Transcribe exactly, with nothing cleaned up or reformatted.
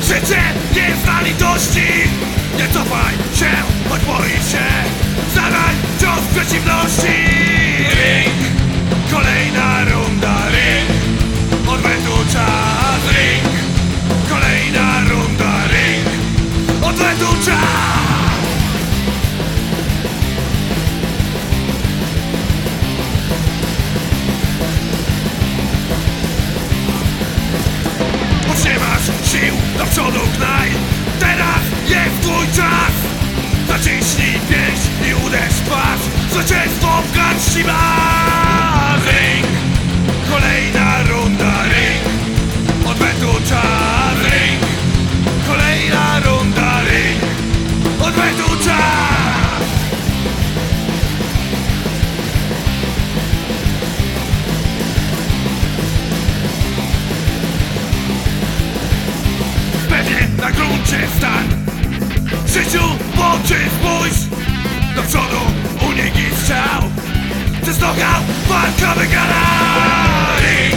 Życie nie zna litości. Nie cofaj się, choć boisz się. Zadaj cios przeciwności. Ring, kolejna runda. Ring, odwetu czas. Ring, kolejna runda. Ring, odwetu czas. Choć nie masz sił, do przodu gnaj. Teraz jest twój czas. Zaciśnij pięść i uderz w twarz. Zwycięstwo w garści masz. Ring, kolejna runda. Ring, odwetu czas. Ring, kolejna runda. Ring, odwetu czas. Pewnie na gruncie stań. W życiu w oczy spójrz. Do przodu unik i strzał. Przez nogę walka wygrana.